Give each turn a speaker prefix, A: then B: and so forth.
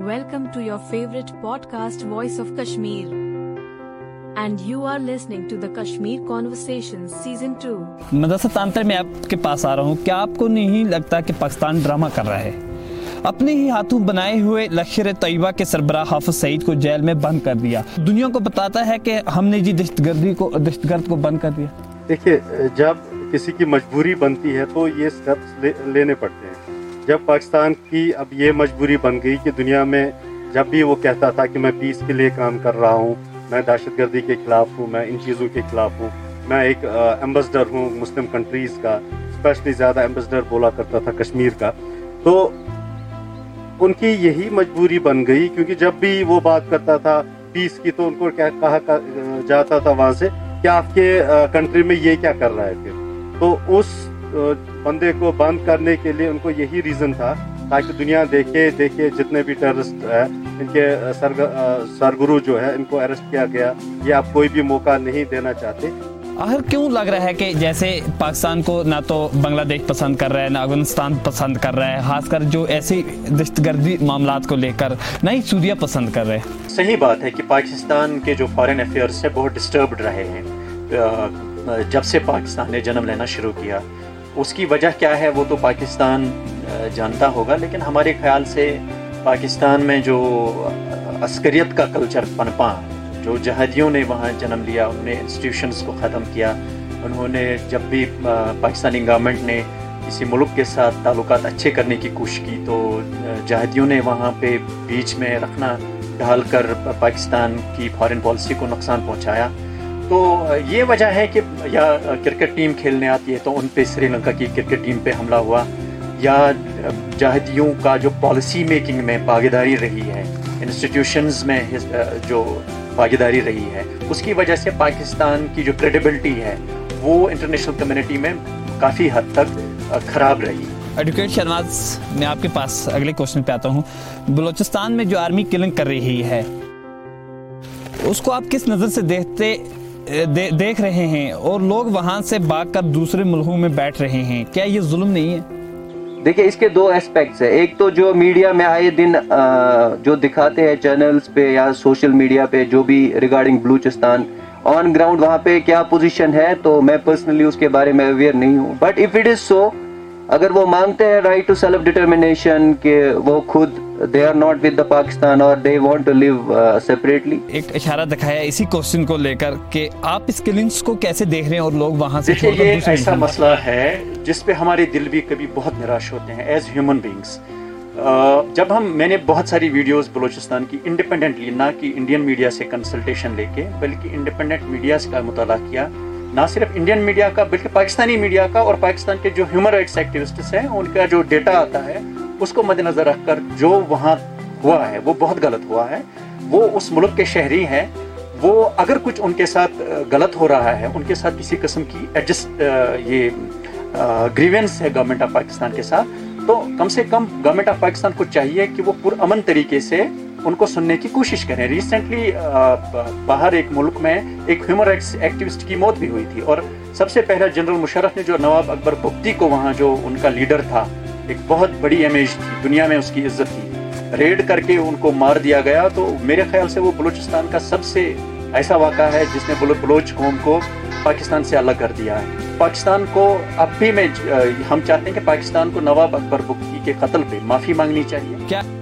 A: Welcome to your favorite podcast, Voice of Kashmir. And you are listening to the Kashmir Conversations Season 2.
B: मदरसा तांतर में आपके पास आ रहा हूँ। क्या आपको नहीं लगता कि पाकिस्तान ड्रामा कर रहा है? अपने ही हाथों बनाए हुए लश्कर तैयबा के सरबराह हाफिज सईद को जेल में बंद कर दिया। दुनिया को बताता है कि हमने जी दहशतगर्द को बंद कर दिया।
C: देखिए, जब किसी की मजबूरी बनती है तो ये स्टेप्स लेने पड़ते हैं। जब पाकिस्तान की अब ये मजबूरी बन गई कि दुनिया में जब भी वो कहता था कि मैं पीस के लिए काम कर रहा हूँ, मैं दहशतगर्दी के खिलाफ हूँ, मैं इन चीज़ों के खिलाफ हूँ, मैं एक एम्बेसडर हूँ मुस्लिम कंट्रीज़ का, स्पेशली ज़्यादा एम्बेसडर बोला करता था कश्मीर का, तो उनकी यही मजबूरी बन गई। क्योंकि जब भी वो बात करता था पीस की तो उनको क्या कहा जाता था वहाँ से कि आपके कंट्री में ये क्या कर रहा है फिर। तो उस बंदे को बंद करने के लिए उनको यही रीज़न था ताकि दुनिया देखे जितने भी टेररिस्ट है इनके सरगुरु जो है इनको अरेस्ट किया गया, ये आप कोई भी मौका नहीं देना चाहते।
B: आखिर क्यों लग रहा है कि जैसे पाकिस्तान को ना तो बांग्लादेश पसंद कर रहा है, ना अफगानिस्तान पसंद कर रहा है, खासकर जो ऐसी दहशतगर्दी मामलात को लेकर, ना ही सूरिया पसंद कर रहे हैं?
D: सही बात है कि पाकिस्तान के जो फॉरेन अफेयर्स है बहुत डिस्टर्ब्ड रहे हैं जब से पाकिस्तान ने जन्म लेना शुरू किया। उसकी वजह क्या है वो तो पाकिस्तान जानता होगा, लेकिन हमारे ख्याल से पाकिस्तान में जो अस्करियत का कल्चर पनपा, जो जहादियों ने वहाँ जन्म लिया, उन्होंने इंस्टीट्यूशंस को ख़त्म किया। उन्होंने जब भी पाकिस्तानी गवर्नमेंट ने किसी मुल्क के साथ ताल्लुकात अच्छे करने की कोशिश की तो जहादियों ने वहाँ पे बीच में रखना ढाल कर पाकिस्तान की फॉरेन पॉलिसी को नुकसान पहुँचाया। तो ये वजह है कि या क्रिकेट टीम खेलने आती है तो उन पे श्रीलंका की क्रिकेट टीम पे हमला हुआ, या जहादियों का जो पॉलिसी मेकिंग में भागीदारी रही है, इंस्टीट्यूशंस में जो भागीदारी रही है, उसकी वजह से पाकिस्तान की जो क्रेडिबिलिटी है वो इंटरनेशनल कम्युनिटी में काफ़ी हद तक ख़राब रही।
B: एडवोकेट शहनाज, मैं आपके पास अगले क्वेश्चन पे आता हूँ। बलूचिस्तान में जो आर्मी किलिंग कर रही है उसको आप किस नज़र से देख रहे हैं, और लोग वहाँ से भागकर दूसरे मुल्कों में बैठ रहे हैं, क्या ये जुल्म नहीं है?
E: देखिए, इसके दो एस्पेक्ट्स है। एक तो जो मीडिया में आए दिन जो दिखाते हैं चैनल्स पे या सोशल मीडिया पे जो भी रिगार्डिंग बलूचिस्तान, ऑन ग्राउंड वहाँ पे क्या पोजीशन है तो मैं पर्सनली उसके बारे में अवेयर नहीं हूँ। But if it is so, अगर वो मांगते हैं राइट टू सेल्फ डिटर्मिनेशन कि वो खुद they are not with the Pakistan और they want to live separately,
B: एक इशारा दिखाया इसी क्वेश्चन को लेकर कि आप इस किलिंग्स को कैसे देख रहे हैं और लोग वहां से
D: देखिए, ये ऐसा मसला है जिस पे हमारे दिल भी कभी बहुत निराश होते हैं एज ह्यूमन बीइंग्स। जब मैंने बहुत सारी वीडियोस बलूचिस्तान की इंडिपेंडेंटली, ना कि इंडियन मीडिया से कंसल्टेशन लेके, बल्कि इंडिपेंडेंट मीडिया का मुताला किया, ना सिर्फ इंडियन मीडिया का बल्कि पाकिस्तानी मीडिया का, और पाकिस्तान के जो ह्यूमन राइट्स एक्टिविस्ट्स हैं उनका जो डेटा आता है उसको मद्देनजर रखकर जो वहाँ हुआ है वो बहुत गलत हुआ है। वो उस मुल्क के शहरी हैं, वो अगर कुछ उनके साथ गलत हो रहा है, उनके साथ किसी किस्म की ग्रीवेंस है गवर्नमेंट ऑफ पाकिस्तान के साथ, तो कम से कम गवर्नमेंट ऑफ पाकिस्तान को चाहिए कि वो पुरअमन तरीके से उनको सुनने की कोशिश करें। रिसेंटली बाहर एक मुल्क में एक ह्यूमन राइट्स एक्टिविस्ट की मौत भी हुई थी, और सबसे पहले जनरल मुशर्रफ ने जो नवाब अकबर बुख्ती को, वहाँ जो उनका लीडर था, एक बहुत बड़ी इमेज थी, दुनिया में उसकी इज्जत थी, रेड करके उनको मार दिया गया। तो मेरे ख्याल से वो बलूचिस्तान का सबसे ऐसा वाक़ा है जिसने बलोच कौम को पाकिस्तान से अलग कर दिया है। पाकिस्तान को अब भी हम चाहते हैं कि पाकिस्तान को नवाब अकबर बुख्ती के कत्ल पे माफ़ी मांगनी चाहिए।
B: क्या